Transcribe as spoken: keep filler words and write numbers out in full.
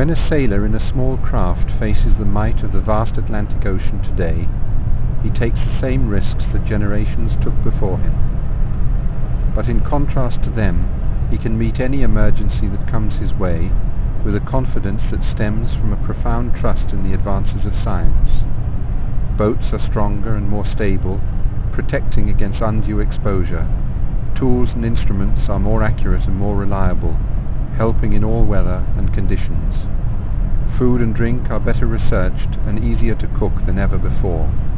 When a sailor in a small craft faces the might of the vast Atlantic Ocean today, he takes the same risks that generations took before him. But in contrast to them, he can meet any emergency that comes his way with a confidence that stems from a profound trust in the advances of science. Boats are stronger and more stable, protecting against undue exposure. Tools and instruments are more accurate and more reliable, helping in all weather and conditions. Food and drink are better researched and easier to cook than ever before.